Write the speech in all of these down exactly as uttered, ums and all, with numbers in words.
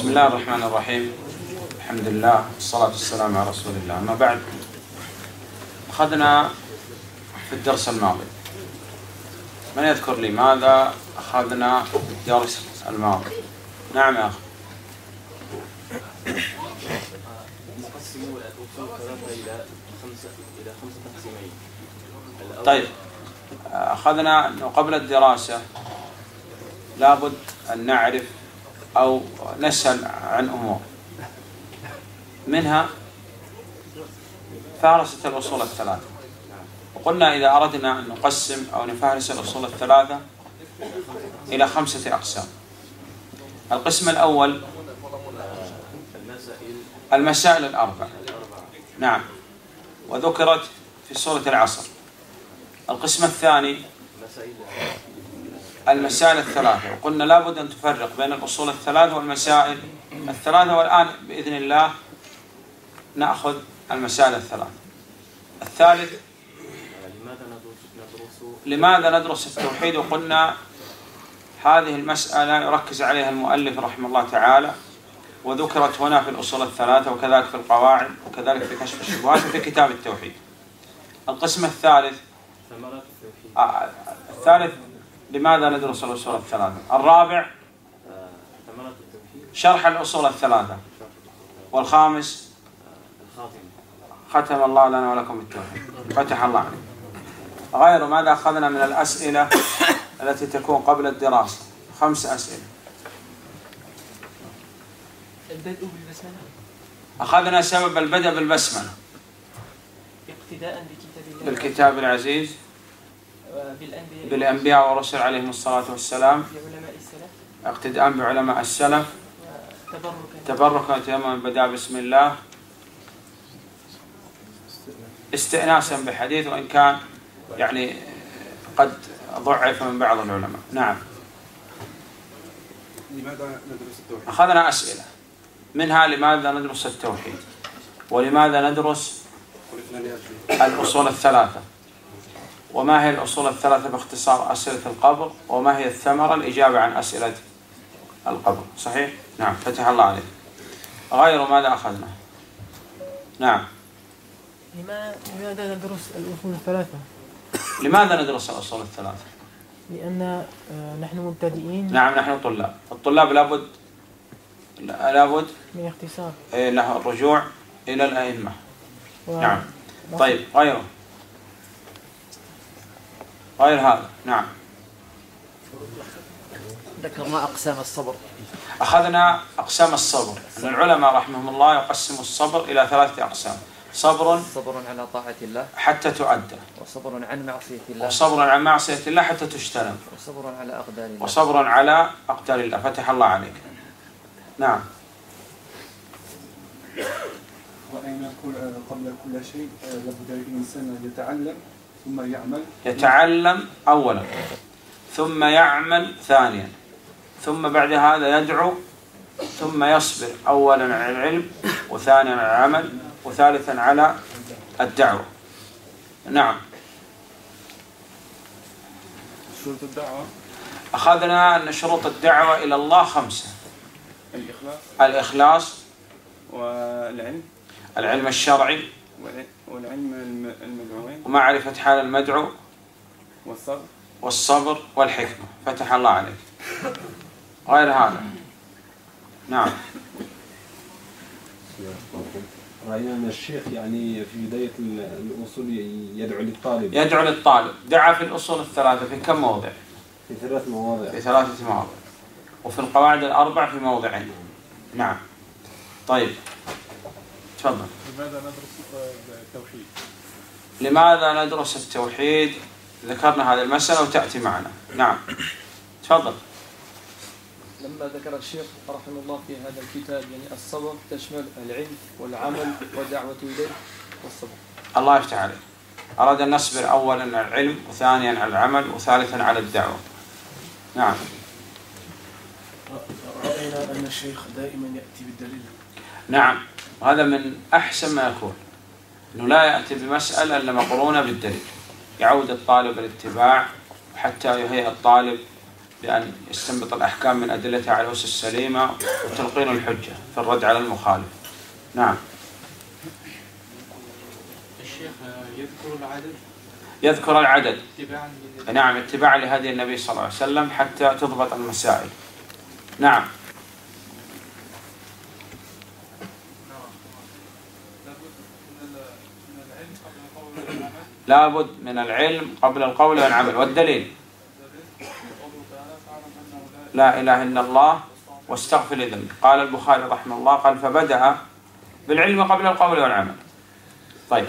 بسم الله الرحمن الرحيم. الحمد لله والصلاة والسلام على رسول الله. أما بعد، أخذنا في الدرس الماضي، من يذكر لي ماذا أخذنا في الدرس الماضي؟ نعم يا أخي. نقسم الأصول ثلاثة إلى خمسة إلى خمسة تقسيمين. طيب، أخذنا أنه قبل الدراسة لابد أن نعرف أو نسأل عن أمور، منها فهرسة الأصول الثلاثة. وقلنا إذا أردنا أن نقسم أو نفهرس الأصول الثلاثة إلى خمسة أقسام. القسم الأول المسائل الأربع، نعم، وذكرت في سورة العصر. القسم الثاني المسائل الثلاثة، وقلنا لابد أن تفرق بين الأصول الثلاثة والمسائل الثلاثة، والآن بإذن الله نأخذ المسائل الثلاثة. الثالث لماذا ندرس التوحيد، وقلنا هذه المسألة يركز عليها المؤلف رحمه الله تعالى، وذكرت هنا في الأصول الثلاثة وكذلك في القواعد وكذلك في كشف الشبهات وفي كتاب التوحيد. القسم الثالث آه الثالث لماذا ندرس الأصول الثلاثة. الرابع شرح الأصول الثلاثة. والخامس ختم الله لنا ولكم بالتوحيد، فتح الله عليكم. غير ماذا أخذنا من الأسئلة التي تكون قبل الدراسة؟ خمس أسئلة. البدء بالبسملة. أخذنا سبب البدء بالبسملة اقتداء بكتاب الله، بالكتاب العزيز، بالأنبياء, بالأنبياء والرسل عليهم الصلاة والسلام، بعلماء السلف، اقتداء بعلماء السلف، تبركا تبركا وتيمما بدأ بسم الله، استئناسا بحديث وإن كان يعني قد ضعف من بعض العلماء. نعم. لماذا ندرس التوحيد؟ أخذنا أسئلة منها لماذا ندرس التوحيد، ولماذا ندرس الأصول الثلاثة، وما هي الأصول الثلاثة باختصار، أسئلة القبر، وما هي الثمرة، الإجابة عن أسئلة القبر. صحيح؟ نعم، فتح الله عليك. غير ماذا أخذنا؟ نعم. لماذا ندرس الأصول الثلاثة؟ لماذا ندرس الأصول الثلاثة؟ لأن نحن مبتدئين. نعم، نحن طلاب. الطلاب لابد لابد من اختصار له الرجوع إلى الأئمة. و... نعم. طيب، غيره غير هذا. نعم. ذكرنا أقسام الصبر. أخذنا أقسام الصبر، أن العلماء رحمهم الله يقسموا الصبر إلى ثلاثة أقسام: صبر صبر على طاعة الله حتى تؤدى، وصبر عن معصية الله، وصبر عن معصية الله حتى تجتنب، وصبر على أقدار الله، وصبر على أقدار الله. فتح الله عليك. نعم. وأين قبل كل شيء لابد الإنسان أن يتعلم ثم يعمل. يتعلم أولا، ثم يعمل ثانيا، ثم بعد هذا يدعو، ثم يصبر أولا على العلم، وثانيا على العمل، وثالثا على الدعوة. نعم. شروط الدعوة. أخذنا أن شروط الدعوة إلى الله خمسة: الإخلاص، الإخلاص، والعلم، العلم الشرعي، والعلم المدعوين، ومعرفة حال المدعو، والصبر والصبر والحكمة. فتح الله عليك. غير هذا. نعم. رأينا أن الشيخ يعني في بداية الأصول يدعو للطالب. يدعو للطالب. دعا في الأصول الثلاثة في كم موضع؟ في ثلاث مواضع. في ثلاثة مواضع. وفي القواعد الأربع في موضعين. نعم. طيب، تفضل. لماذا ندرس التوحيد؟ لماذا ندرس التوحيد؟ ذكرنا هذه المسألة وتأتي معنا. نعم، تفضل. لما ذكر الشيخ رحمه الله في هذا الكتاب يعني الصبر تشمل العلم والعمل والدعوة إليه والصبر. الله يفتح عليك. أراد أن نصبر أولا على العلم، وثانيا على العمل، وثالثا على الدعوة. نعم. رأينا أن الشيخ دائما يأتي بالدليل. نعم، هذا من أحسن ما يكون، أنه لا يأتي بمسألة إلا مقرونة بالدليل، يعود الطالب الاتباع حتى يهيئ الطالب بأن يستنبط الأحكام من أدلتها على الأسس السليمة وتلقين الحجة في الرد على المخالف. نعم. الشيخ يذكر العدد يذكر العدد اتباعا نعم اتباعا لهدي النبي صلى الله عليه وسلم حتى تضبط المسائل. نعم. لابد من العلم قبل القول والعمل. والدليل لا إله إلا الله واستغفر لذنبك. قال البخاري رحمه الله قال فبدأ بالعلم قبل القول والعمل. طيب.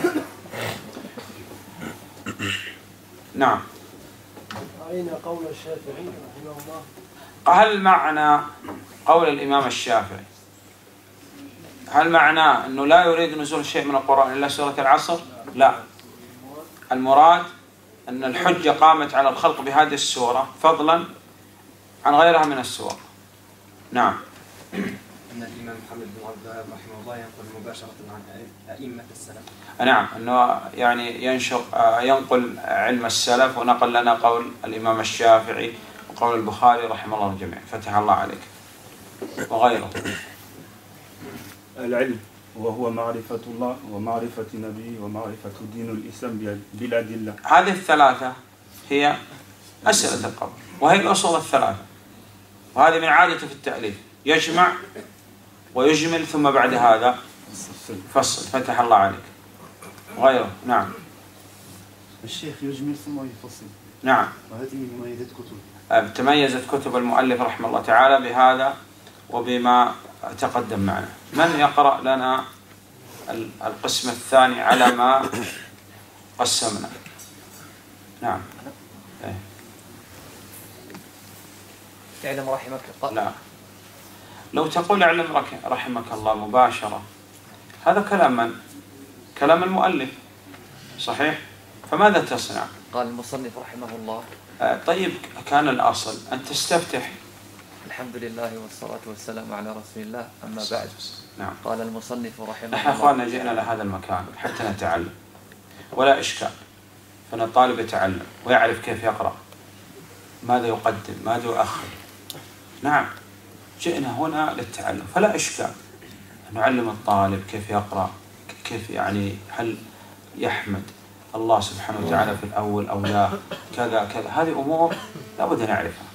نعم. رأينا قول الشافعي رحمه الله. هل معنى قول الإمام الشافعي هل معناه أنه لا يريد نزول شيء من القرآن إلا سورة العصر؟ لا، المراد أن الحجة قامت على الخلق بهذه السورة فضلا عن غيرها من السور. نعم. أن الإمام محمد بن عبد الوهاب رحمه الله ينقل مباشرة عن أئمة السلف. نعم، أنه يعني ينشر ينقل علم السلف ونقل لنا قول الإمام الشافعي وقول البخاري رحمه الله الجميع. فتح الله عليك. وغيره. العلم وهو معرفة الله ومعرفة نبيه ومعرفة دين الإسلام بالأدلة. هذه الثلاثة هي أسئلة القبر وهي الأصول الثلاثة، وهذه من عادته في التأليف يجمع ويجمل ثم بعد هذا فصل. فتح الله عليك. غيره. نعم. الشيخ يجمل ثم يفصل. نعم. وهذه من مميزات كتب. تميزت كتب المؤلف رحمه الله تعالى بهذا وبما تقدم معنا. من يقرأ لنا القسم الثاني على ما قسمنا؟ نعم. اعلم رحمك الله. لا، لو تقول اعلم رحمك الله مباشرة هذا كلام من؟ كلام المؤلف صحيح؟ فماذا تصنع؟ قال المصنف رحمه الله. آه طيب، كان الأصل أن تستفتح. الحمد لله والصلاة والسلام على رسول الله. أما بعد. نعم. قال المصنف رحمه الله. نحن أخواننا جئنا لهذا المكان حتى نتعلم ولا إشكال، فإن الطالب يتعلم ويعرف كيف يقرأ، ماذا يقدم، ماذا يؤخر. نعم، جئنا هنا للتعلم فلا إشكال أن نعلم الطالب كيف يقرأ، كيف يعني هل يحمد الله سبحانه وتعالى في الأول أو لا، كذا كذا. هذه أمور لابد أن نعرفها.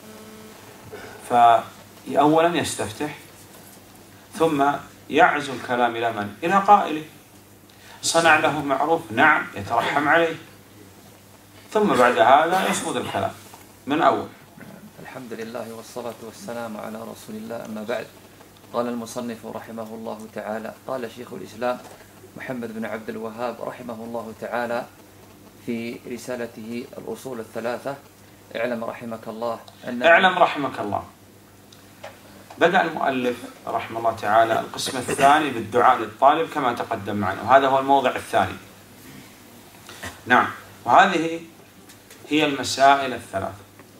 فأولا يستفتح ثم يعزو الكلام إلى من؟ إلى قائله. صنع له معروف، نعم، يترحم عليه، ثم بعد هذا يصمد الكلام من أول. الحمد لله والصلاة والسلام على رسول الله. أما بعد. قال المصنف رحمه الله تعالى. قال شيخ الإسلام محمد بن عبد الوهاب رحمه الله تعالى في رسالته الأصول الثلاثة: اعلم رحمك الله أن اعلم رحمك الله. بدأ المؤلف رحمه الله تعالى القسم الثاني بالدعاء للطالب كما تقدم معنا، وهذا هو الموضع الثاني. نعم. وهذه هي المسائل الثلاث.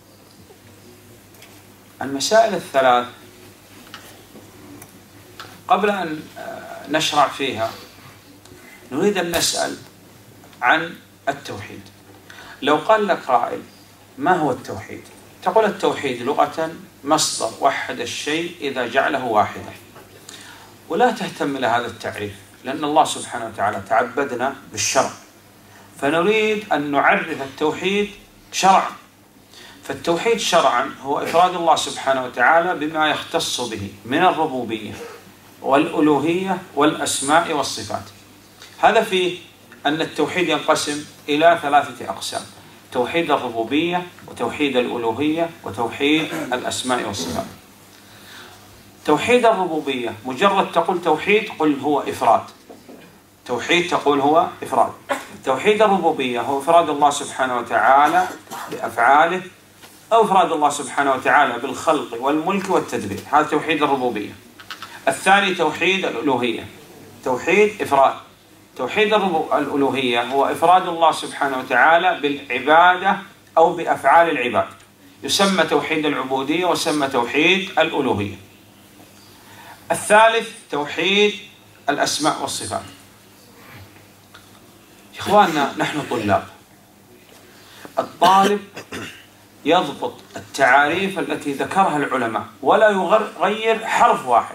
المسائل الثلاث قبل أن نشرع فيها نريد أن نسأل عن التوحيد. لو قال لك قائل ما هو التوحيد؟ تقول التوحيد لغة مصدر وحد الشيء إذا جعله واحدا، ولا تهتم لهذا التعريف لأن الله سبحانه وتعالى تعبدنا بالشرع، فنريد أن نعرف التوحيد شرعا. فالتوحيد شرعا هو إفراد الله سبحانه وتعالى بما يختص به من الربوبية والألوهية والأسماء والصفات. هذا فيه أن التوحيد ينقسم إلى ثلاثة أقسام: توحيد الربوبية وتوحيد الألوهية وتوحيد الأسماء والصفات. توحيد الربوبية مجرد تقول توحيد قل هو إفراد. توحيد تقول هو إفراد. توحيد الربوبية هو إفراد الله سبحانه وتعالى بأفعاله أو إفراد الله سبحانه وتعالى بالخلق والملك والتدبير، هذا توحيد الربوبية. الثاني توحيد الألوهية، توحيد إفراد. توحيد الألوهية هو إفراد الله سبحانه وتعالى بالعبادة أو بأفعال العباد، يسمى توحيد العبودية ويسمى توحيد الألوهية. الثالث توحيد الأسماء والصفات. إخواننا نحن طلاب، الطالب يضبط التعاريف التي ذكرها العلماء ولا يغير حرف واحد.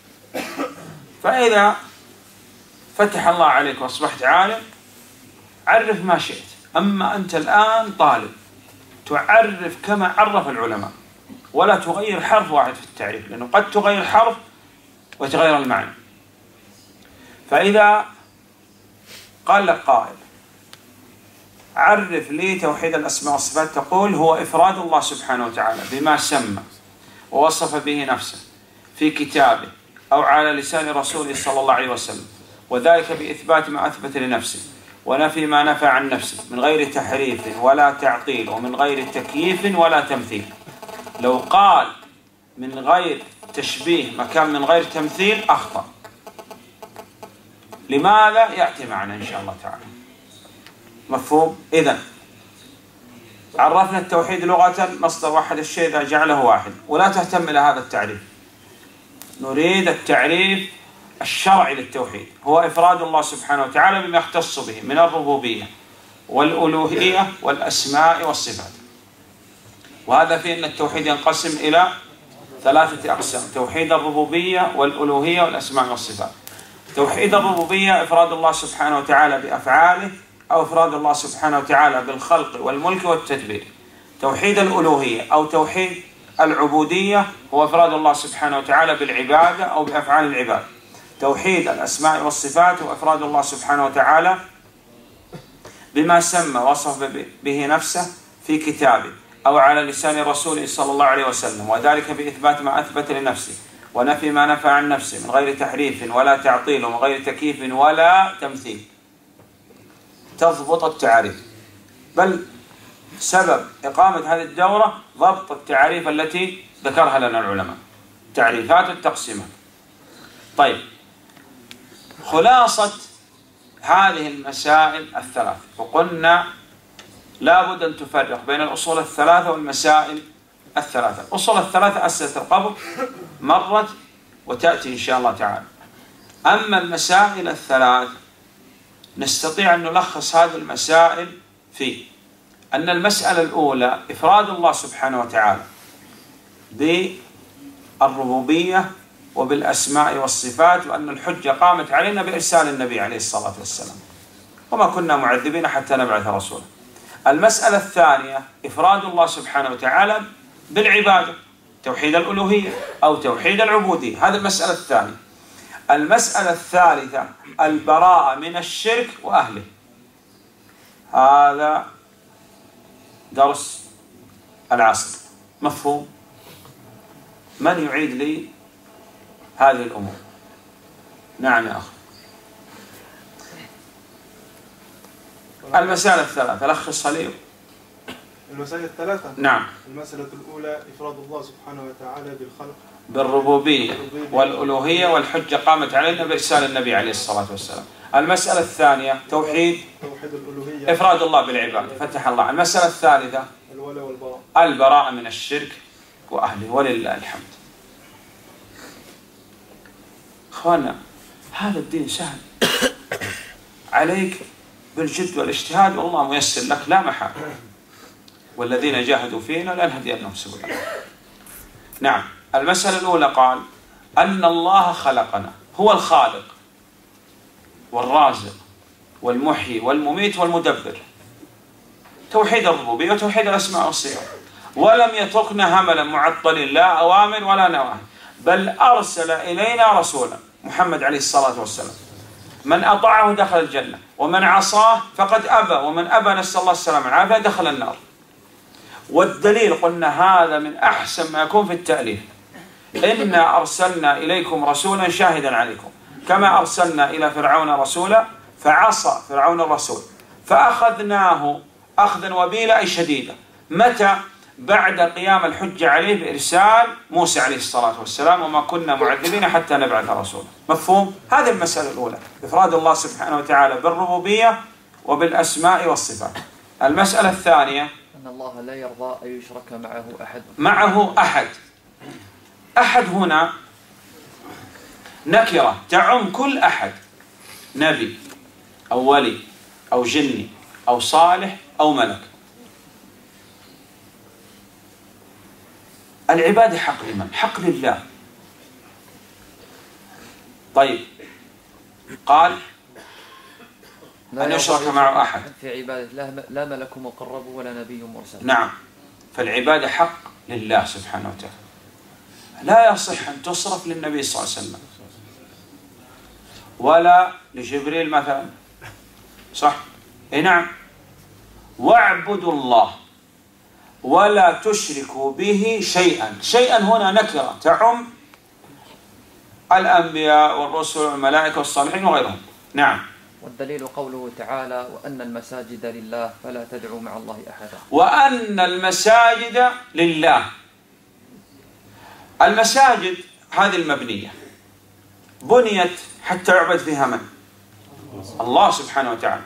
فإذا فتح الله عليك وأصبحت عالم عرف ما شئت، أما أنت الآن طالب تعرف كما عرف العلماء ولا تغير حرف واحد في التعريف، لأنه قد تغير حرف وتغير المعنى. فإذا قال لك قائل عرف لي توحيد الأسماء والصفات، تقول هو إفراد الله سبحانه وتعالى بما سمى ووصف به نفسه في كتابه أو على لسان رسوله صلى الله عليه وسلم، وذلك بإثبات ما أثبت لنفسه ونفي ما نفى عن نفسه من غير تحريف ولا تعطيل ومن غير تكييف ولا تمثيل. لو قال من غير تشبيه مكان من غير تمثيل أخطأ. لماذا؟ يأتي معنا إن شاء الله تعالى. مفهوم؟ إذن عرفنا التوحيد لغة مصدر واحد الشيء إذا جعله واحد، ولا تهتم إلى هذا التعريف. نريد التعريف الشرعي للتوحيد، هو إفراد الله سبحانه وتعالى بما يختص به من الربوبية والألوهية والأسماء والصفات. وهذا في أن التوحيد ينقسم إلى ثلاثة أقسام: توحيد الربوبية والألوهية والأسماء والصفات. توحيد الربوبية إفراد الله سبحانه وتعالى بأفعاله أو إفراد الله سبحانه وتعالى بالخلق والملك والتدبير. توحيد الألوهية أو توحيد العبودية هو إفراد الله سبحانه وتعالى بالعبادة أو بأفعال العباد. توحيد الأسماء والصفات هو إفراد الله سبحانه وتعالى بما سمى وصف به نفسه في كتابه أو على لسان رسوله صلى الله عليه وسلم، وذلك بإثبات ما أثبت لنفسه ونفي ما نفى عن نفسه من غير تحريف ولا تعطيل ومن غير تكييف ولا تمثيل. تضبط التعاريف، بل سبب إقامة هذه الدورة ضبط التعاريف التي ذكرها لنا العلماء، تعريفات التقسيمات. طيب، خلاصة هذه المسائل الثلاث، وقلنا لابد أن تفرق بين الأصول الثلاثة والمسائل الثلاثة. الأصول الثلاثة أسئلة القبر مرت وتأتي إن شاء الله تعالى. أما المسائل الثلاث نستطيع أن نلخص هذه المسائل في أن المسألة الأولى إفراد الله سبحانه وتعالى بالربوبية وبالأسماء والصفات، وأن الحجة قامت علينا بإرسال النبي عليه الصلاة والسلام، وما كنا معذبين حتى نبعث رسولا. المسألة الثانية إفراد الله سبحانه وتعالى بالعبادة، توحيد الألوهية أو توحيد العبودية، هذه المسألة الثانية. المسألة الثالثة البراءة من الشرك وأهله. هذا درس العصر. مفهوم؟ من يعيد لي هذه الأمور؟ نعم يا أخي. المسألة الثلاثة لخصها لي. المسائل الثلاثة. نعم. المسألة الأولى إفراد الله سبحانه وتعالى بالخلق بالربوبية والألوهية والحجة قامت علينا بإرسال النبي عليه الصلاة والسلام. المسألة الثانية توحيد توحيد الألوهية، إفراد الله بالعبادة، فتح الله. المسألة الثالثة الولاء والبراء، البراءة من الشرك وأهله، ولله الحمد. أخوانا، هذا الدين سهل عليك بالجد والاجتهاد، والله ميسر لك لا محال. والذين جاهدوا فينا لنهدينهم سبلنا. نعم. المسألة الأولى قال أن الله خلقنا، هو الخالق والرازق والمحيي والمميت والمدبر، توحيد الربوبية وتوحيد الأسماء والصفات. ولم يتركنا هملا معطل، لا أوامر ولا نواهي، بل أرسل إلينا رسولا محمد عليه الصلاة والسلام. من أطاعه دخل الجنة، ومن عصاه فقد أبى، ومن أبى نسأل الله السلامة والعافية دخل النار. والدليل قلنا هذا من أحسن ما يكون في التأليف: إنا أرسلنا إليكم رسولا شاهدا عليكم كما أرسلنا إلى فرعون رسولا فعصى فرعون الرسول فأخذناه أخذا وبيلا أي شديدا. متى؟ بعد قيام الحجة عليه بإرسال موسى عليه الصلاة والسلام، وما كنا معذبين حتى نبعث رسولا. مفهوم؟ هذه المسألة الأولى، إفراد الله سبحانه وتعالى بالربوبية وبالأسماء والصفات. المسألة الثانية أن الله لا يرضى أن يشرك معه أحد. معه أحد. أحد هنا نكرة تعم كل أحد، نبي أو ولي أو جني أو صالح أو ملك. العبادة حق لمن؟ حق لله. طيب قال أن يشرك معه أحد في عبادة لا ملك مقرب ولا نبي مرسل. نعم، فالعبادة حق لله سبحانه وتعالى، لا يصح أن تصرف للنبي صلى الله عليه وسلم ولا لجبريل مثلا، صح؟ إيه نعم. واعبدوا الله ولا تشركوا به شيئا. شيئا هنا نكرة تعم الأنبياء والرسل والملائكة والصالحين وغيرهم. نعم. والدليل قوله تعالى وأن المساجد لله فلا تدعوا مع الله أحدا. وأن المساجد لله. المساجد هذه المبنية بنيت حتى يعبد فيها من؟ الله سبحانه وتعالى.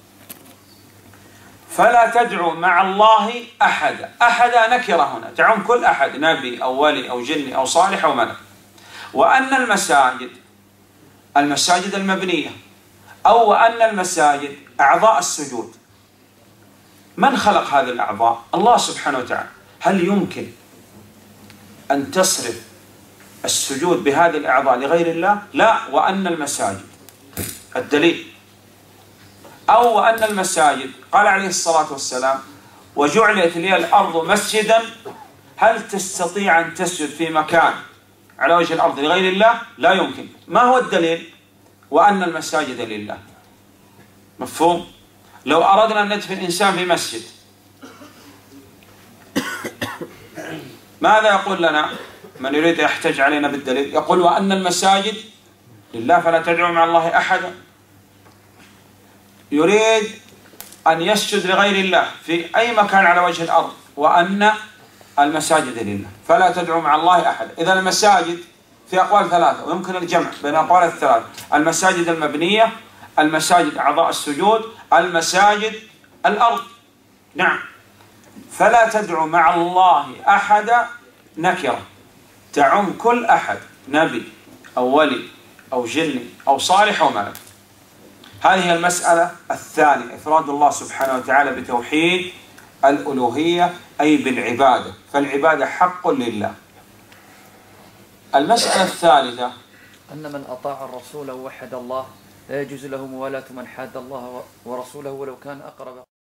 فلا تدعوا مع الله أحدا. أحدا نكرة هنا تعم كل أحد، نبي أو ولي أو جني أو صالح أو ملك. وأن المساجد المساجد المبنية، أو وأن المساجد أعضاء السجود. من خلق هذه الأعضاء؟ الله سبحانه وتعالى. هل يمكن أن تصرف السجود بهذه الأعضاء لغير الله؟ لا. وأن المساجد الدليل. أو وأن المساجد قال عليه الصلاة والسلام وجعلت لي الأرض مسجدا. هل تستطيع أن تسجد في مكان على وجه الأرض لغير الله؟ لا يمكن. ما هو الدليل؟ وأن المساجد لله. مفهوم؟ لو أردنا أن ندفن إنسان في مسجد ماذا يقول لنا من يريد يحتج علينا بالدليل؟ يقول وأن المساجد لله فلا تدعوا مع الله أحدا. يريد أن يسجد لغير الله في أي مكان على وجه الأرض، وأن المساجد لله فلا تدعوا مع الله أحدا. إذا المساجد في أقوال ثلاثة ويمكن الجمع بين أقوال الثلاثة: المساجد المبنية، المساجد أعضاء السجود، المساجد الأرض. نعم. فلا تدعوا مع الله أحدا نكرة تعم كل أحد، نبي أو ولي أو جني أو صالح أو ملك. هذه المسألة الثانية، إفراد الله سبحانه وتعالى بتوحيد الألوهية أي بالعبادة، فالعبادة حق لله. المسألة الثالثة أن من أطاع الرسول ووحد الله لا يجوز له موالاة من حاد الله ورسوله ولو كان أقرب